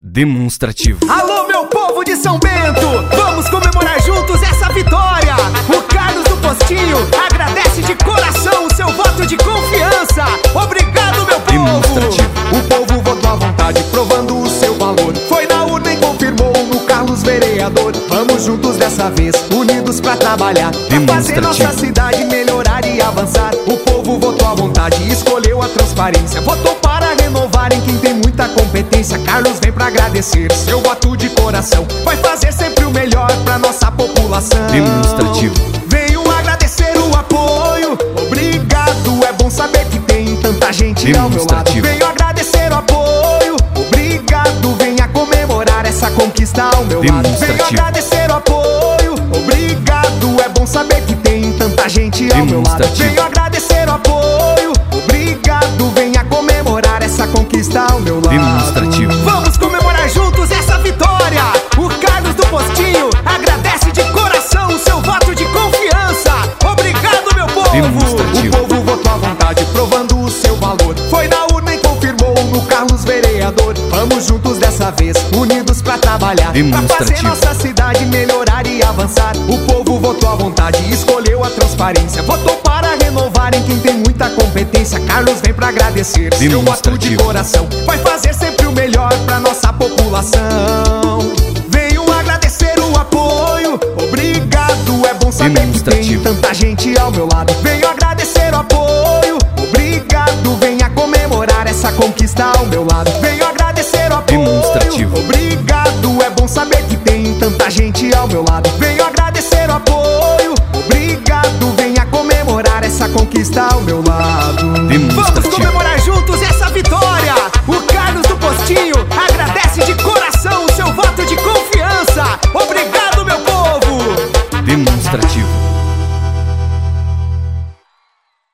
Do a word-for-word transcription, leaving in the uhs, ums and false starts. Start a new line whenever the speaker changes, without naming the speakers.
Demonstrativo.
Alô, meu povo de São Bento, vamos comemorar juntos essa vitória. O Carlos do Postinho agradece de coração o seu voto de confiança. Obrigado, meu povo.
Demonstrativo.
O povo votou à vontade, provando o seu valor. Foi na urna e confirmou no Carlos vereador. Vamos juntos dessa vez, unidos pra trabalhar, pra fazer nossa cidade melhorar e avançar. O povo votou à vontade, escolheu a transparência, votou para renovar em quem tem muita competência. Carlos vem pra agradecer, seu voto de coração vai fazer sempre o melhor pra nossa população.
Demonstrativo.
Venho agradecer o apoio, obrigado, é bom saber que tem tanta gente ao meu lado. Venho agradecer o apoio, obrigado, venha comemorar essa conquista ao meu lado. Venho agradecer o apoio, obrigado, é bom saber que tem tanta gente ao meu lado. Venho agradecer o apoio, obrigado, venha comemorar essa conquista ao meu lado.
Demonstrativo.
Vamos comemorar juntos essa vitória. O Carlos do Postinho agradece de coração o seu voto de confiança. Obrigado, meu povo.
Demonstrativo.
O povo votou à vontade, provando o seu valor. Foi na urna e confirmou no Carlos vereador. Vamos juntos dessa vez, unidos pra trabalhar, pra fazer nossa cidade melhorar e avançar. O povo votou à vontade, escolheu a transparência, votou para renovar em quem tem muita competência. Carlos vem pra agradecer, seu voto de coração vai fazer sempre o melhor pra nossa população. Venho agradecer o apoio, obrigado, é bom saber que tem tanta gente ao meu lado. Venho agradecer o apoio, obrigado, venha comemorar essa conquista ao meu lado. Venho agradecer o apoio, obrigado, é bom saber que tem tanta gente ao meu lado. Venho agradecer o apoio, obrigado, venha comemorar essa conquista ao meu lado. Vamos comemorar juntos essa vitória. O Carlos do Postinho agradece de coração o seu voto de confiança. Obrigado, meu povo.
Demonstrativo.